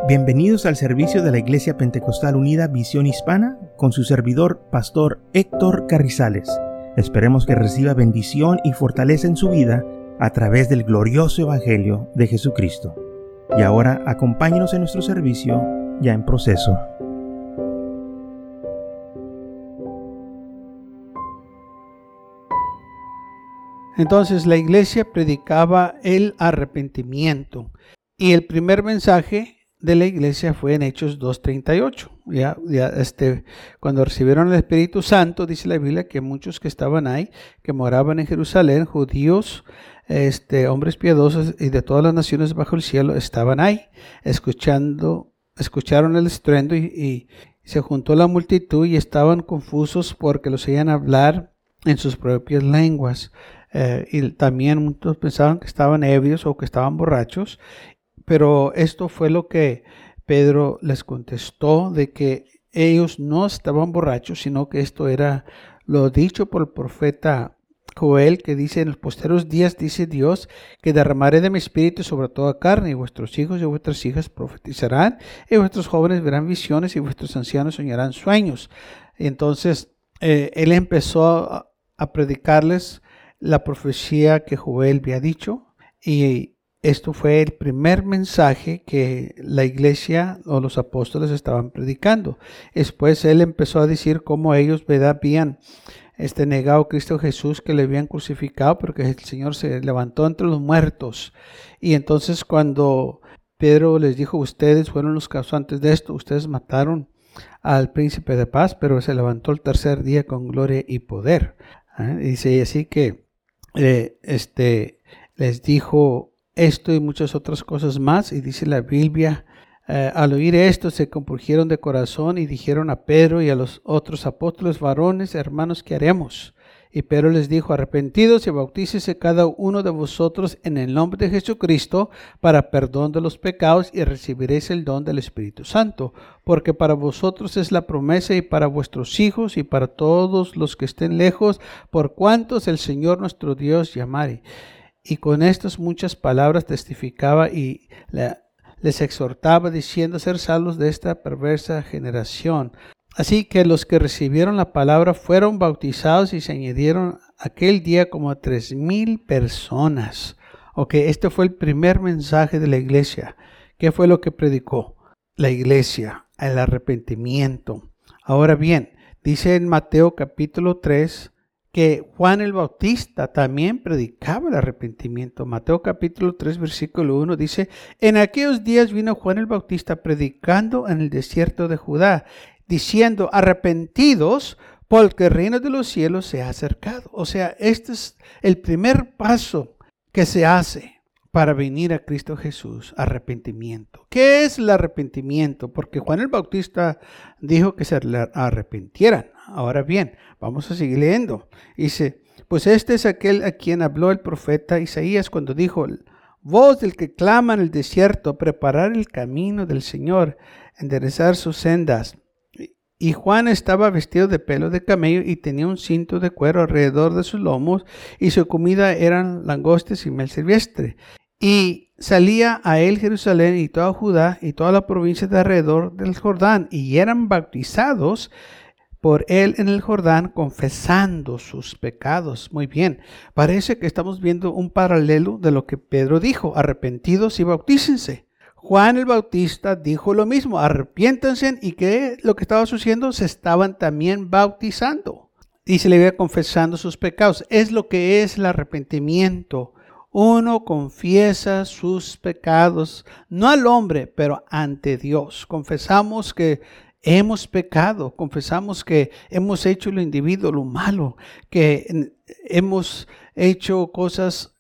Bienvenidos al servicio de la Iglesia Pentecostal Unida Visión Hispana con su servidor, Pastor Héctor Carrizales. Esperemos que reciba bendición y fortaleza en su vida a través del glorioso Evangelio de Jesucristo. Y ahora acompáñenos en nuestro servicio ya en proceso. Entonces la iglesia predicaba el arrepentimiento y el primer mensaje de la iglesia fue en Hechos 2:38. Cuando recibieron el Espíritu Santo, dice la Biblia que muchos que estaban ahí, que moraban en Jerusalén, judíos, hombres piadosos y de todas las naciones bajo el cielo, estaban ahí, escucharon el estruendo y se juntó la multitud y estaban confusos porque los oían hablar en sus propias lenguas. Y también muchos pensaban que estaban ebrios o que estaban borrachos. Pero esto fue lo que Pedro les contestó, de que ellos no estaban borrachos, sino que esto era lo dicho por el profeta Joel, que dice: en los posteros días, dice Dios, que derramaré de mi espíritu sobre toda carne, y vuestros hijos y vuestras hijas profetizarán, y vuestros jóvenes verán visiones, y vuestros ancianos soñarán sueños. Y entonces él empezó a predicarles la profecía que Joel había dicho, y esto fue el primer mensaje que la iglesia o los apóstoles estaban predicando. Después él empezó a decir cómo ellos habían negado a Cristo Jesús, que le habían crucificado, porque el Señor se levantó entre los muertos. Y entonces cuando Pedro les dijo: ustedes fueron los causantes de esto, ustedes mataron al príncipe de paz, pero se levantó el tercer día con gloria y poder. Dice así que les dijo esto y muchas otras cosas más, y dice la Biblia: al oír esto se compungieron de corazón y dijeron a Pedro y a los otros apóstoles: varones, hermanos, ¿qué haremos? Y Pedro les dijo: arrepentidos y bautícese cada uno de vosotros en el nombre de Jesucristo para perdón de los pecados, y recibiréis el don del Espíritu Santo, porque para vosotros es la promesa, y para vuestros hijos y para todos los que estén lejos, por cuantos el Señor nuestro Dios llamare. Y con estas muchas palabras testificaba y les exhortaba, diciendo: ser salvos de esta perversa generación. Así que los que recibieron la palabra fueron bautizados, y se añadieron aquel día como 3,000 personas. Este fue el primer mensaje de la iglesia. ¿Qué fue lo que predicó la iglesia? El arrepentimiento. Ahora bien, dice en Mateo capítulo 3, que Juan el Bautista también predicaba el arrepentimiento. Mateo capítulo 3, versículo 1 dice: en aquellos días vino Juan el Bautista predicando en el desierto de Judá, diciendo: arrepentidos, porque el reino de los cielos se ha acercado. Este es el primer paso que se hace para venir a Cristo Jesús: arrepentimiento. ¿Qué es el arrepentimiento? Porque Juan el Bautista dijo que se arrepintieran. Ahora bien, vamos a seguir leyendo. Dice: pues este es aquel a quien habló el profeta Isaías cuando dijo: voz del que clama en el desierto, preparar el camino del Señor, enderezar sus sendas. Y Juan estaba vestido de pelo de camello y tenía un cinto de cuero alrededor de sus lomos, y su comida eran langostas y miel silvestre. Y salía a él Jerusalén y toda Judá y toda la provincia de alrededor del Jordán, y eran bautizados por él en el Jordán, confesando sus pecados. Muy bien, parece que estamos viendo un paralelo de lo que Pedro dijo: arrepentidos y bautícense. Juan el Bautista dijo lo mismo: arrepiéntanse. ¿Y qué es lo que estaba sucediendo? Se estaban también bautizando y se le iba confesando sus pecados. Es lo que es el arrepentimiento. Uno confiesa sus pecados, no al hombre, pero ante Dios. Confesamos que hemos pecado, confesamos que hemos hecho lo individuo, lo malo, que hemos hecho cosas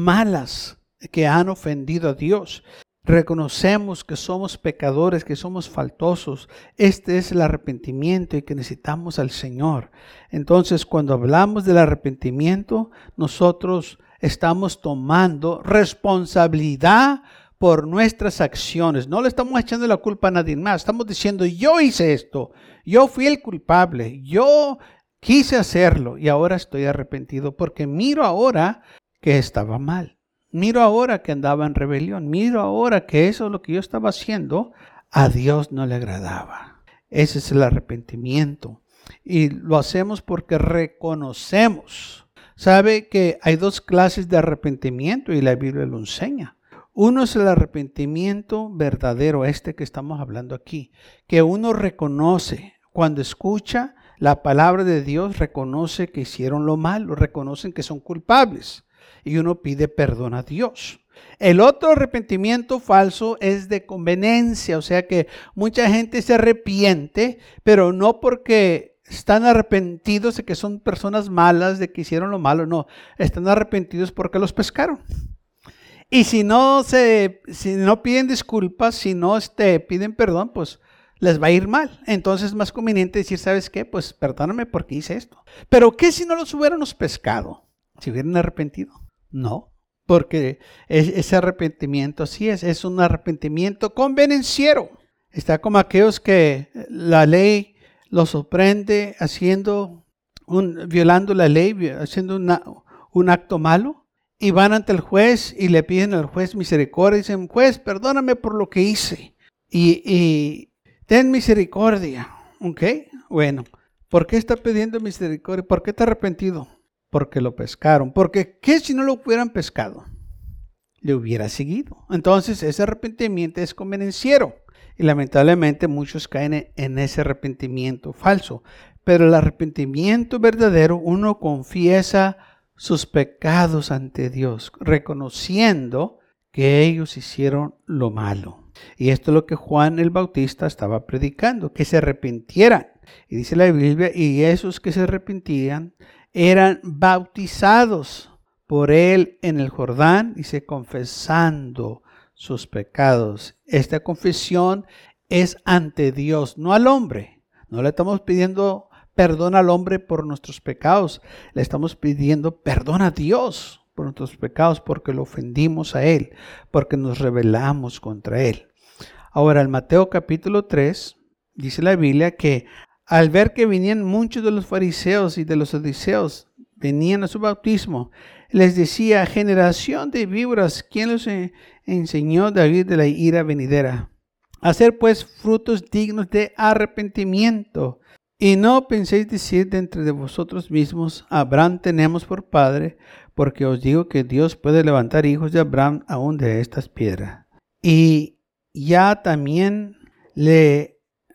malas que han ofendido a Dios. Reconocemos que somos pecadores, que somos faltosos. Este es el arrepentimiento y que necesitamos al Señor. Entonces, cuando hablamos del arrepentimiento, nosotros estamos tomando responsabilidad por nuestras acciones. No le estamos echando la culpa a nadie más. Estamos diciendo: yo hice esto, yo fui el culpable, yo quise hacerlo y ahora estoy arrepentido porque miro ahora que estaba mal. Miro ahora que andaba en rebelión. Miro ahora que eso es lo que yo estaba haciendo. A Dios no le agradaba. Ese es el arrepentimiento. Y lo hacemos porque reconocemos. Sabe que hay dos clases de arrepentimiento y la Biblia lo enseña. Uno es el arrepentimiento verdadero, que estamos hablando aquí. Que uno reconoce, cuando escucha la palabra de Dios, reconoce que hicieron lo malo, reconocen que son culpables. Y uno pide perdón a Dios. El otro arrepentimiento falso es de conveniencia, o sea que mucha gente se arrepiente, pero no porque están arrepentidos de que son personas malas, de que hicieron lo malo, no, están arrepentidos porque los pescaron. Y si no piden disculpas, si no piden perdón, pues les va a ir mal. Entonces es más conveniente decir, ¿sabes qué? Pues perdóname porque hice esto. Pero ¿qué si no los hubiéramos pescado? ¿Se hubieran arrepentido? No, porque ese arrepentimiento así es un arrepentimiento convenenciero. Está como aquellos que la ley los sorprende violando la ley, haciendo un acto malo, y van ante el juez y le piden al juez misericordia y dicen, juez, perdóname por lo que hice y ten misericordia. ¿Ok? Bueno, ¿por qué está pidiendo misericordia? ¿Por qué está arrepentido? Porque lo pescaron. Porque ¿qué si no lo hubieran pescado? Le hubiera seguido. Entonces ese arrepentimiento es convenenciero. Y lamentablemente muchos caen en ese arrepentimiento falso. Pero el arrepentimiento verdadero, uno confiesa sus pecados ante Dios, reconociendo que ellos hicieron lo malo. Y esto es lo que Juan el Bautista estaba predicando, que se arrepintieran. Y dice la Biblia, y esos que se arrepentían eran bautizados por él en el Jordán, dice, confesando sus pecados. Esta confesión es ante Dios, no al hombre. No le estamos pidiendo perdón al hombre por nuestros pecados. Le estamos pidiendo perdón a Dios por nuestros pecados porque lo ofendimos a Él, porque nos rebelamos contra Él. Ahora, en Mateo capítulo 3, dice la Biblia que al ver que venían muchos de los fariseos y de los saduceos, venían a su bautismo, les decía, generación de víboras, ¿quién les enseñó David de la ira venidera? Hacer pues frutos dignos de arrepentimiento. Y no penséis decir de entre de vosotros mismos, Abraham tenemos por padre, porque os digo que Dios puede levantar hijos de Abraham aún de estas piedras. Y ya también la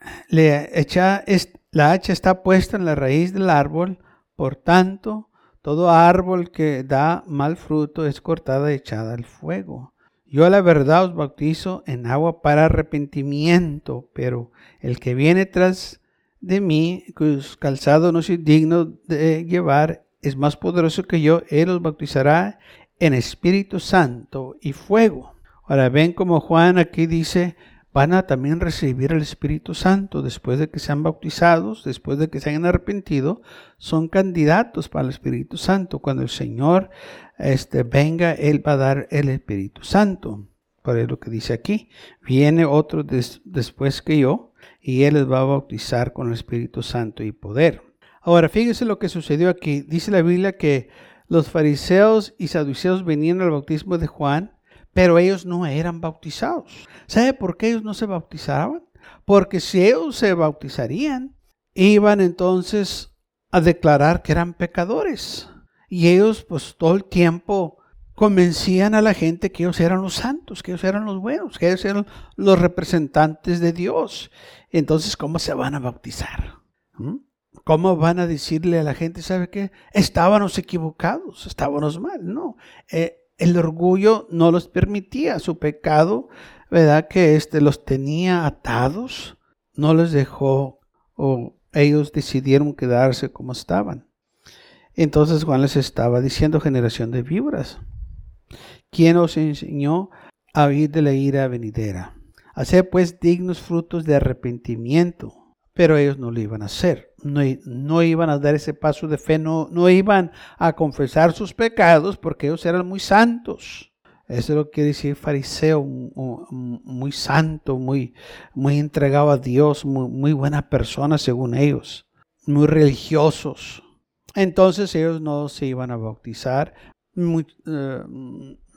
hacha está puesta en la raíz del árbol, por tanto, todo árbol que da mal fruto es cortada y echada al fuego. Yo a la verdad os bautizo en agua para arrepentimiento, pero el que viene tras de mí, cuyos calzados no soy digno de llevar, es más poderoso que yo. Él os bautizará en Espíritu Santo y fuego. Ahora ven como Juan aquí dice, van a también recibir el Espíritu Santo después de que sean bautizados, después de que se hayan arrepentido, son candidatos para el Espíritu Santo. Cuando el Señor venga, Él va a dar el Espíritu Santo. Por eso lo que dice aquí, viene otro después que yo, y Él les va a bautizar con el Espíritu Santo y poder. Ahora, fíjense lo que sucedió aquí. Dice la Biblia que los fariseos y saduceos venían al bautismo de Juan, pero ellos no eran bautizados. ¿Sabe por qué ellos no se bautizaban? Porque si ellos se bautizarían, iban entonces a declarar que eran pecadores. Y ellos pues todo el tiempo convencían a la gente que ellos eran los santos, que ellos eran los buenos, que ellos eran los representantes de Dios. Entonces, ¿cómo se van a bautizar? ¿Cómo van a decirle a la gente, ¿sabe qué? Estábamos equivocados, estábamos mal. No, el orgullo no los permitía, su pecado, ¿verdad? Que los tenía atados, no les dejó, o ellos decidieron quedarse como estaban. Entonces Juan les estaba diciendo, generación de víboras, ¿quién os enseñó a huir de la ira venidera? Hacer pues dignos frutos de arrepentimiento. Pero ellos no lo iban a hacer, no iban a dar ese paso de fe, no iban a confesar sus pecados porque ellos eran muy santos. Eso es lo que quiere decir fariseo, muy santo, muy entregado a Dios, muy buena persona según ellos, muy religiosos. Entonces ellos no se iban a bautizar.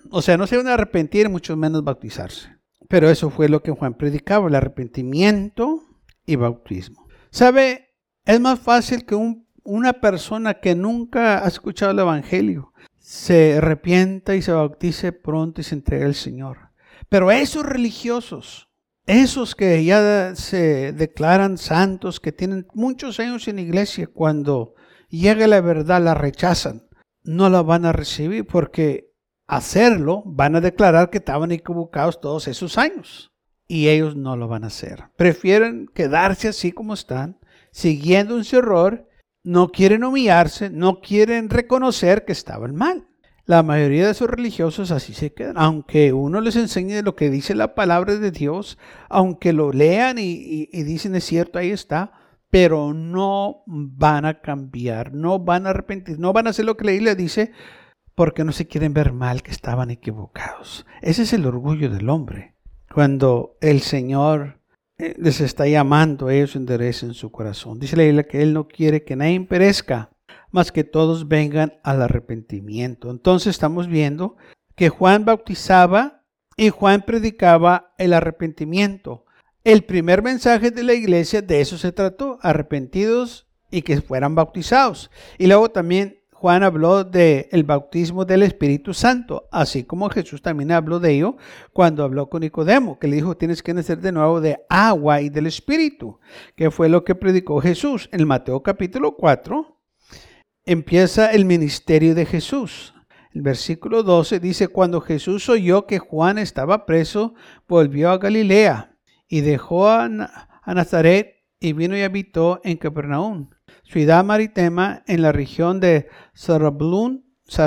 O sea, no se iban a arrepentir, mucho menos bautizarse. Pero eso fue lo que Juan predicaba, el arrepentimiento y bautismo. ¿Sabe? Es más fácil que una persona que nunca ha escuchado el Evangelio se arrepienta y se bautice pronto y se entregue al Señor. Pero esos religiosos, esos que ya se declaran santos, que tienen muchos años en la iglesia, cuando llega la verdad la rechazan, no la van a recibir porque hacerlo van a declarar que estaban equivocados todos esos años. Y ellos no lo van a hacer. Prefieren quedarse así como están, siguiendo un error. No quieren humillarse, no quieren reconocer que estaban mal. La mayoría de esos religiosos así se quedan. Aunque uno les enseñe lo que dice la palabra de Dios, aunque lo lean y dicen es cierto, ahí está, pero no van a cambiar, no van a arrepentir, no van a hacer lo que la Biblia dice porque no se quieren ver mal, que estaban equivocados. Ese es el orgullo del hombre. Cuando el Señor les está llamando, ellos enderecen su corazón. Dice la Biblia que Él no quiere que nadie perezca, mas que todos vengan al arrepentimiento. Entonces estamos viendo que Juan bautizaba y Juan predicaba el arrepentimiento. El primer mensaje de la iglesia de eso se trató, arrepentidos y que fueran bautizados. Y luego también Juan habló del bautismo del Espíritu Santo, así como Jesús también habló de ello cuando habló con Nicodemo, que le dijo tienes que nacer de nuevo de agua y del Espíritu, que fue lo que predicó Jesús. En Mateo capítulo 4 empieza el ministerio de Jesús. El versículo 12 dice, cuando Jesús oyó que Juan estaba preso, volvió a Galilea y dejó a Nazaret y vino y habitó en Capernaum, ciudad marítima en la región de Zabulón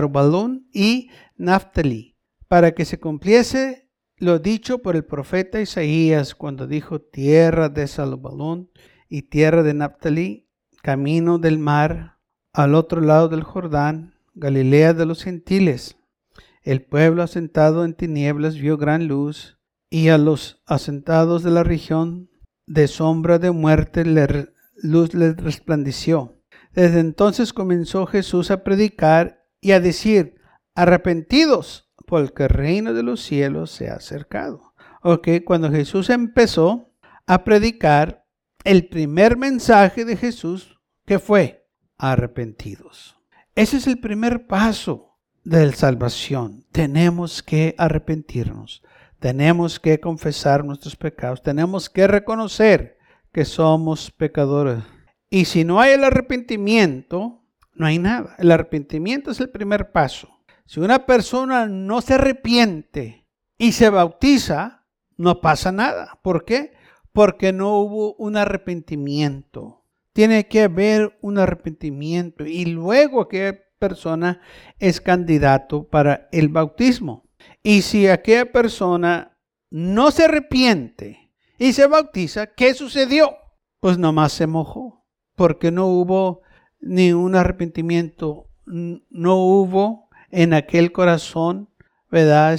y Naftali, para que se cumpliese lo dicho por el profeta Isaías cuando dijo, tierra de Zabulón y tierra de Naftali, camino del mar, al otro lado del Jordán, Galilea de los gentiles. El pueblo asentado en tinieblas vio gran luz, y a los asentados de la región de sombra de muerte luz les resplandeció. Desde entonces comenzó Jesús a predicar y a decir, arrepentidos, porque el reino de los cielos se ha acercado. Cuando Jesús empezó a predicar, el primer mensaje de Jesús, ¿qué fue? Arrepentidos. Ese es el primer paso de la salvación. Tenemos que arrepentirnos. Tenemos que confesar nuestros pecados. Tenemos que reconocer que somos pecadores. Y si no hay el arrepentimiento, no hay nada. El arrepentimiento es el primer paso. Si una persona no se arrepiente y se bautiza, no pasa nada. ¿Por qué? Porque no hubo un arrepentimiento. Tiene que haber un arrepentimiento y luego aquella persona es candidato para el bautismo. Y si aquella persona no se arrepiente y se bautiza, ¿qué sucedió? Pues nomás se mojó, porque no hubo ni un arrepentimiento, no hubo en aquel corazón, ¿verdad?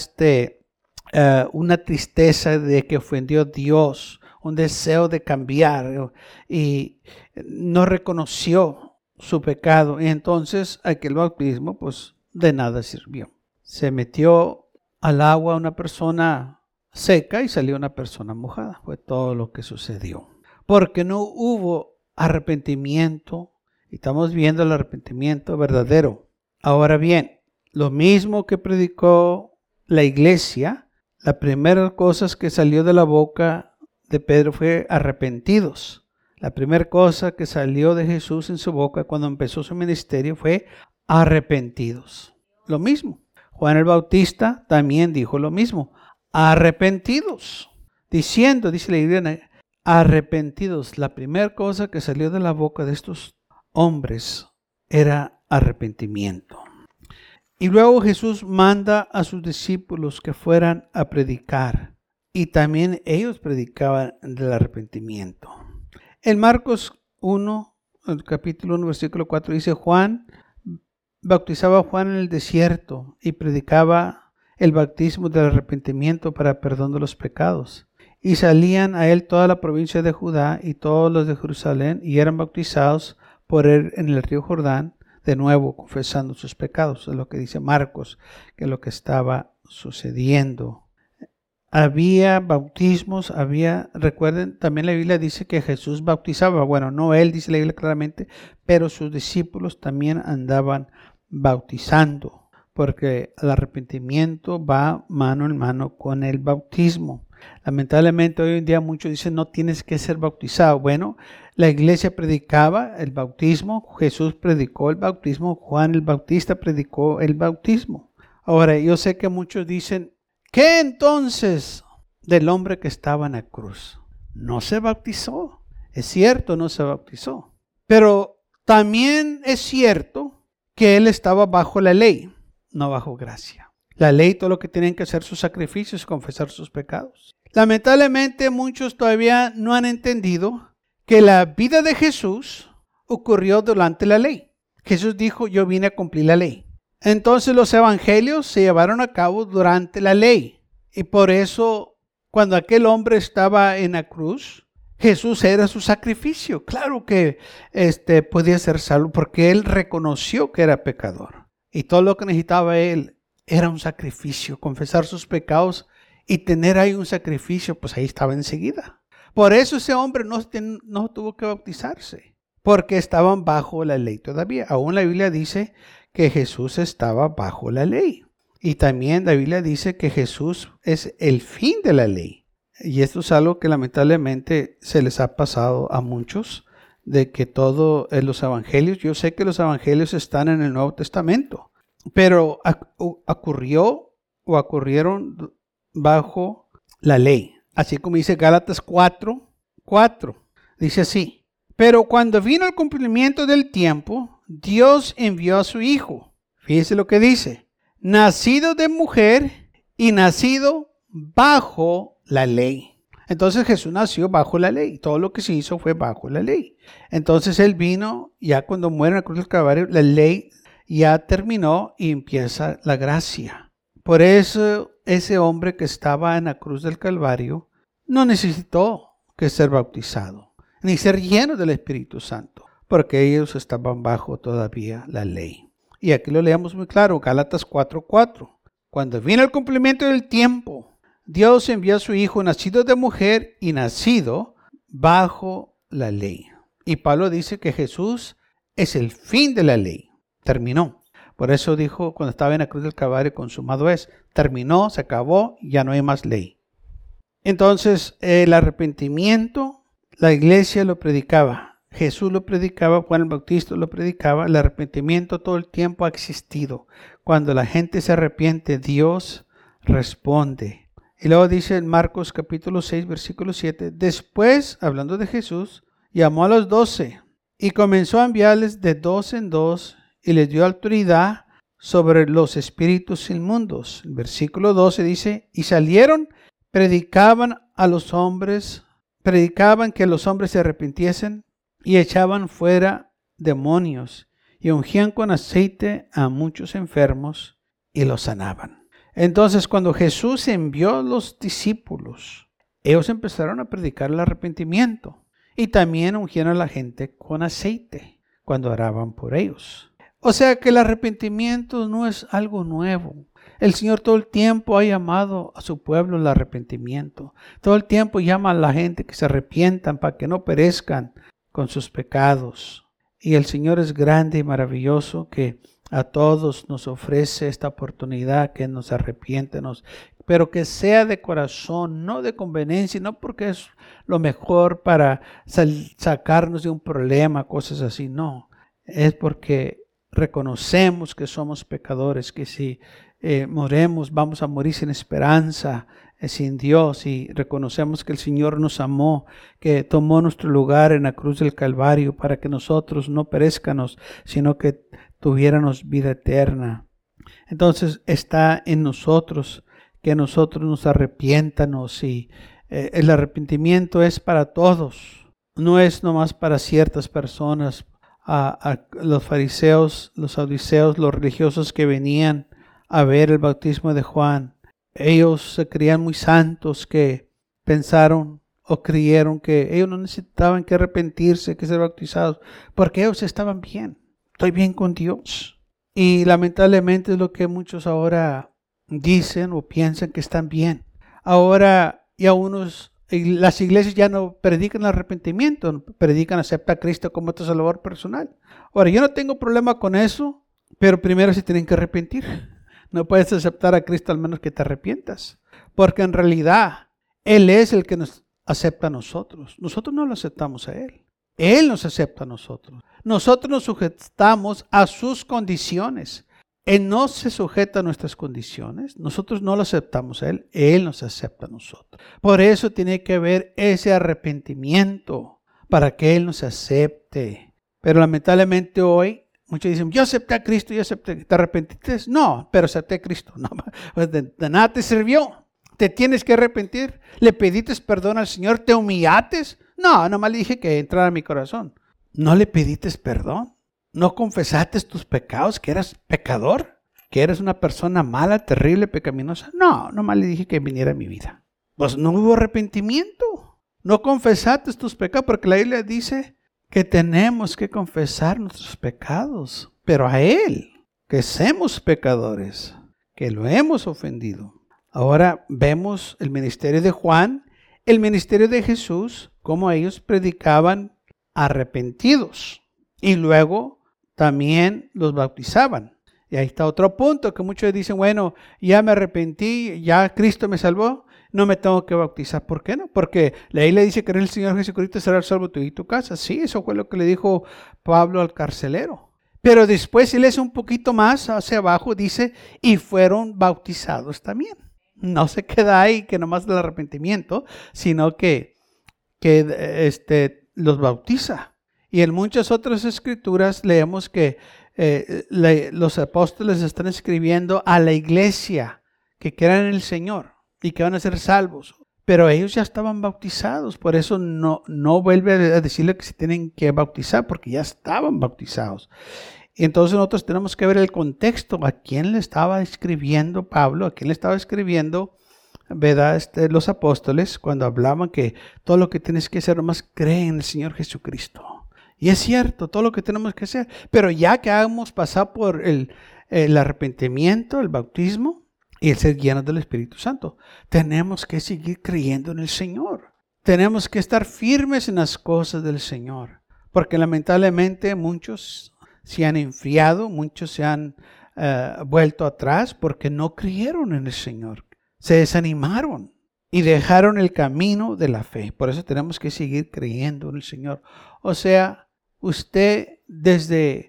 Una tristeza de que ofendió a Dios, un deseo de cambiar y no reconoció su pecado. Y entonces aquel bautismo pues de nada sirvió. Se metió al agua una persona seca y salió una persona mojada. Fue todo lo que sucedió. Porque no hubo arrepentimiento. Y estamos viendo el arrepentimiento verdadero. Ahora bien, lo mismo que predicó la iglesia, la primera cosa que salió de la boca de Pedro fue arrepentidos. La primera cosa que salió de Jesús en su boca cuando empezó su ministerio fue arrepentidos. Lo mismo. Juan el Bautista también dijo lo mismo. Arrepentidos. Diciendo, dice la Biblia, arrepentidos. La primera cosa que salió de la boca de estos hombres era arrepentimiento. Y luego Jesús manda a sus discípulos que fueran a predicar. Y también ellos predicaban del arrepentimiento. En Marcos 1, el capítulo 1, versículo 4, dice bautizaba a Juan en el desierto y predicaba el bautismo del arrepentimiento para perdón de los pecados. Y salían a él toda la provincia de Judá y todos los de Jerusalén y eran bautizados por él en el río Jordán, de nuevo confesando sus pecados. Es lo que dice Marcos, que es lo que estaba sucediendo. Había bautismos, recuerden, también la Biblia dice que Jesús bautizaba. Bueno, no él, dice la Biblia claramente, pero sus discípulos también andaban bautizando, porque el arrepentimiento va mano en mano con el bautismo. Lamentablemente hoy en día muchos dicen no tienes que ser bautizado. Bueno, la iglesia predicaba el bautismo, Jesús predicó el bautismo, Juan el Bautista predicó el bautismo. Ahora, yo sé que muchos dicen, ¿qué entonces del hombre que estaba en la cruz? No se bautizó. Es cierto, no se bautizó. Pero también es cierto que él estaba bajo la ley, no bajo gracia. La ley, todo lo que tienen que hacer sus sacrificios, confesar sus pecados. Lamentablemente muchos todavía no han entendido que la vida de Jesús ocurrió durante la ley. Jesús dijo, yo vine a cumplir la ley. Entonces los evangelios se llevaron a cabo durante la ley. Y por eso, cuando aquel hombre estaba en la cruz, Jesús era su sacrificio. Claro que podía ser salvo porque él reconoció que era pecador. Y todo lo que necesitaba él era un sacrificio, confesar sus pecados y tener ahí un sacrificio, pues ahí estaba enseguida. Por eso ese hombre no tuvo que bautizarse, porque estaban bajo la ley todavía. Aún la Biblia dice que Jesús estaba bajo la ley. Y también la Biblia dice que Jesús es el fin de la ley. Y esto es algo que lamentablemente se les ha pasado a muchos, de que todo en los evangelios, yo sé que los evangelios están en el Nuevo Testamento, pero ocurrieron bajo la ley. Así como dice Gálatas 4:4. Dice así. Pero cuando vino el cumplimiento del tiempo, Dios envió a su Hijo. Fíjese lo que dice. Nacido de mujer y nacido bajo la ley. Entonces Jesús nació bajo la ley. Todo lo que se hizo fue bajo la ley. Entonces Él vino, ya cuando muere en la cruz del Calvario, la ley ya terminó y empieza la gracia. Por eso ese hombre que estaba en la cruz del Calvario no necesitó que ser bautizado, ni ser lleno del Espíritu Santo, porque ellos estaban bajo todavía la ley. Y aquí lo leemos muy claro, Gálatas 4:4. Cuando vino el cumplimiento del tiempo, Dios envió a su Hijo nacido de mujer y nacido bajo la ley. Y Pablo dice que Jesús es el fin de la ley. Terminó. Por eso dijo cuando estaba en la cruz del Calvario, consumado es. Terminó, se acabó, ya no hay más ley. Entonces, el arrepentimiento, la iglesia lo predicaba. Jesús lo predicaba, Juan el Bautista lo predicaba. El arrepentimiento todo el tiempo ha existido. Cuando la gente se arrepiente, Dios responde. Y luego dice en Marcos capítulo 6, versículo 7. Después, hablando de Jesús, llamó a los 12 y comenzó a enviarles de dos en dos y les dio autoridad sobre los espíritus inmundos. El versículo 12 dice, y salieron, predicaban que los hombres se arrepintiesen y echaban fuera demonios y ungían con aceite a muchos enfermos y los sanaban. Entonces, cuando Jesús envió a los discípulos, ellos empezaron a predicar el arrepentimiento y también ungieron a la gente con aceite cuando oraban por ellos. O sea que el arrepentimiento no es algo nuevo. El Señor todo el tiempo ha llamado a su pueblo al arrepentimiento. Todo el tiempo llama a la gente que se arrepientan para que no perezcan con sus pecados. Y el Señor es grande y maravilloso que a todos nos ofrece esta oportunidad que nos arrepiéntenos, pero que sea de corazón, no de conveniencia, no porque es lo mejor para sacarnos de un problema, cosas así, no. Es porque reconocemos que somos pecadores, que si moremos vamos a morir sin esperanza, sin Dios, y reconocemos que el Señor nos amó, que tomó nuestro lugar en la cruz del Calvario para que nosotros no perezcanos, sino que tuviéramos vida eterna. Entonces está en nosotros que nosotros nos arrepiéntanos, y el arrepentimiento es para todos, no es nomás para ciertas personas. A los fariseos, los saduceos, los religiosos que venían a ver el bautismo de Juan, ellos se creían muy santos, que pensaron o creyeron que ellos no necesitaban que arrepentirse, que ser bautizados, porque ellos estaban bien. Estoy bien con Dios. Y lamentablemente es lo que muchos ahora dicen o piensan que están bien. Ahora ya las iglesias ya no predican arrepentimiento, predican acepta a Cristo como tu Salvador personal. Ahora, yo no tengo problema con eso, pero primero se tienen que arrepentir. No puedes aceptar a Cristo al menos que te arrepientas, porque en realidad Él es el que nos acepta a nosotros. Nosotros no lo aceptamos a Él. Él nos acepta a nosotros. Nosotros nos sujetamos a sus condiciones. Él no se sujeta a nuestras condiciones. Nosotros no lo aceptamos a Él. Él nos acepta a nosotros. Por eso tiene que haber ese arrepentimiento para que Él nos acepte. Pero lamentablemente hoy muchos dicen, yo acepté a Cristo, yo acepté. ¿Te arrepentiste? No, pero acepté a Cristo. No, de nada te sirvió. Te tienes que arrepentir. ¿Le pediste perdón al Señor? ¿Te humillaste? No, nomás le dije que entrara a mi corazón. ¿No le pediste perdón? ¿No confesaste tus pecados, que eras pecador? ¿Que eres una persona mala, terrible, pecaminosa? No, nomás le dije que viniera a mi vida. Pues no hubo arrepentimiento. No confesaste tus pecados, porque la Biblia dice que tenemos que confesar nuestros pecados. Pero a Él, que somos pecadores, que lo hemos ofendido. Ahora vemos el ministerio de Juan, el ministerio de Jesús, cómo ellos predicaban arrepentidos. Y luego también los bautizaban. Y ahí está otro punto que muchos dicen, bueno, ya me arrepentí, ya Cristo me salvó, no me tengo que bautizar. ¿Por qué no? Porque la Biblia dice que en el Señor Jesucristo será salvo tú y tu casa. Sí, eso fue lo que le dijo Pablo al carcelero. Pero después, si lees un poquito más hacia abajo, dice, y fueron bautizados también. No se queda ahí que nomás del arrepentimiento, sino que los bautiza. Y en muchas otras escrituras leemos que los apóstoles están escribiendo a la iglesia que crean en el Señor y que van a ser salvos. Pero ellos ya estaban bautizados, por eso no vuelve a decirle que se tienen que bautizar, porque ya estaban bautizados. Y entonces nosotros tenemos que ver el contexto, a quién le estaba escribiendo Pablo, a quién le estaba escribiendo, ¿verdad? Los apóstoles, cuando hablaban que todo lo que tienes que hacer nomás cree en el Señor Jesucristo. Y es cierto, todo lo que tenemos que hacer. Pero ya que hemos pasado por el arrepentimiento, el bautismo y el ser llenos del Espíritu Santo, tenemos que seguir creyendo en el Señor. Tenemos que estar firmes en las cosas del Señor. Porque lamentablemente muchos se han enfriado, muchos se han vuelto atrás porque no creyeron en el Señor. Se desanimaron y dejaron el camino de la fe. Por eso tenemos que seguir creyendo en el Señor. O sea, usted desde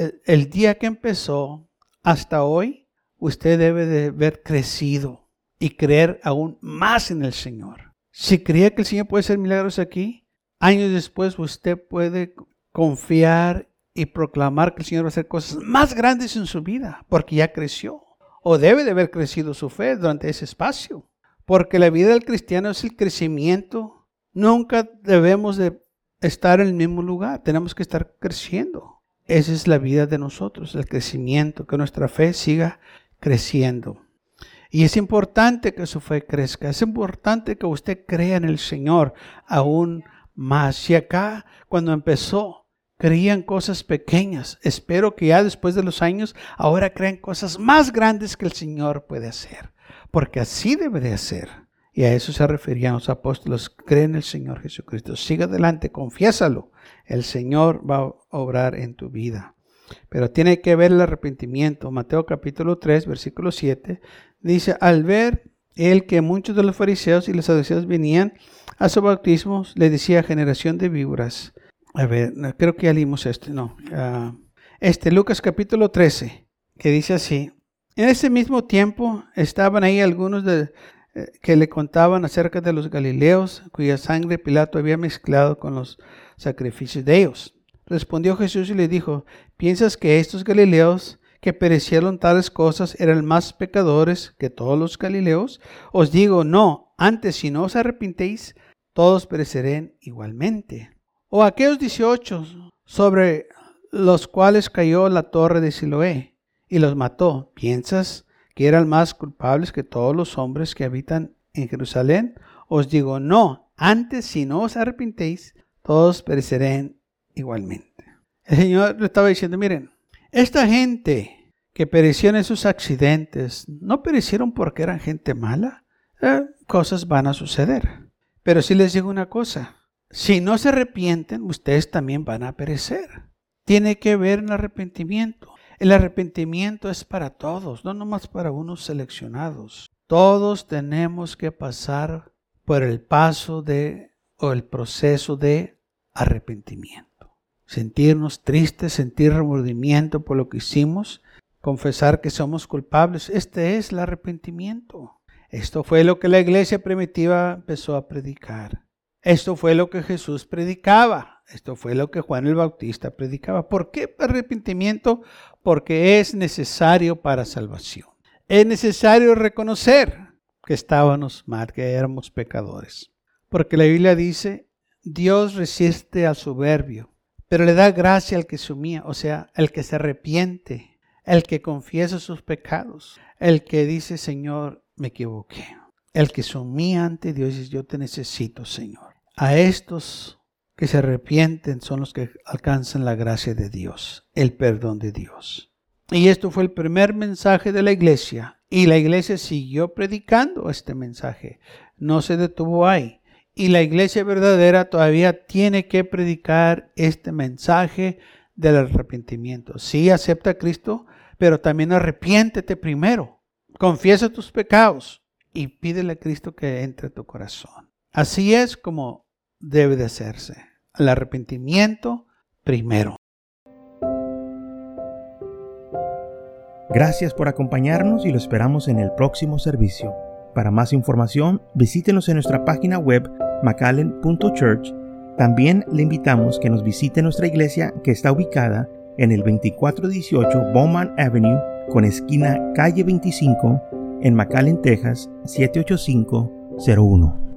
el día que empezó hasta hoy, usted debe de haber crecido y creer aún más en el Señor. Si creía que el Señor puede hacer milagros aquí, años después usted puede confiar y proclamar que el Señor va a hacer cosas más grandes en su vida, porque ya creció. O debe de haber crecido su fe durante ese espacio. Porque la vida del cristiano es el crecimiento. Nunca debemos de estar en el mismo lugar. Tenemos que estar creciendo. Esa es la vida de nosotros, el crecimiento, que nuestra fe siga creciendo. Y es importante que su fe crezca. Es importante que usted crea en el Señor aún más. Si acá, cuando empezó, creían cosas pequeñas, espero que ya después de los años, ahora crean cosas más grandes que el Señor puede hacer. Porque así debe de ser. Y a eso se referían los apóstoles. Cree en el Señor Jesucristo. Siga adelante, confiésalo. El Señor va a obrar en tu vida. Pero tiene que ver el arrepentimiento. Mateo capítulo 3, versículo 7. Dice, al ver él que muchos de los fariseos y los saduceos venían a su bautismo, le decía, generación de víboras. A ver, creo que ya leímos esto. No. Lucas capítulo 13, que dice así. En ese mismo tiempo estaban ahí algunos que le contaban acerca de los galileos, cuya sangre Pilato había mezclado con los sacrificios de ellos. Respondió Jesús y le dijo, ¿piensas que estos galileos que perecieron tales cosas eran más pecadores que todos los galileos? Os digo, no, antes si no os arrepentéis, todos perecerán igualmente. O aquellos 18 sobre los cuales cayó la torre de Siloé y los mató, ¿piensas que eran más culpables que todos los hombres que habitan en Jerusalén? Os digo, no, antes si no os arrepentéis, todos perecerán igualmente. El Señor le estaba diciendo, miren, esta gente que perecieron en sus accidentes, no perecieron porque eran gente mala. Cosas van a suceder. Pero sí les digo una cosa, si no se arrepienten, ustedes también van a perecer. Tiene que ver el arrepentimiento. El arrepentimiento es para todos, no nomás para unos seleccionados. Todos tenemos que pasar por el el proceso de arrepentimiento. Sentirnos tristes, sentir remordimiento por lo que hicimos, confesar que somos culpables. Este es el arrepentimiento. Esto fue lo que la iglesia primitiva empezó a predicar. Esto fue lo que Jesús predicaba. Esto fue lo que Juan el Bautista predicaba. ¿Por qué arrepentimiento? Porque es necesario para salvación. Es necesario reconocer que estábamos mal, que éramos pecadores. Porque la Biblia dice, Dios resiste al soberbio, pero le da gracia al que se humilla, o sea, el que se arrepiente, el que confiesa sus pecados, el que dice, Señor, me equivoqué. El que se humilla ante Dios dice, yo te necesito, Señor. A estos que se arrepienten son los que alcanzan la gracia de Dios, el perdón de Dios. Y esto fue el primer mensaje de la iglesia. Y la iglesia siguió predicando este mensaje. No se detuvo ahí. Y la iglesia verdadera todavía tiene que predicar este mensaje del arrepentimiento. Sí, acepta a Cristo, pero también arrepiéntete primero. Confiesa tus pecados y pídele a Cristo que entre a tu corazón. Así es como debe de hacerse. El arrepentimiento primero. Gracias por acompañarnos y lo esperamos en el próximo servicio. Para más información, visítenos en nuestra página web mcallen.church. También le invitamos que nos visite nuestra iglesia que está ubicada en el 2418 Bowman Avenue con esquina calle 25 en McAllen, Texas 78501.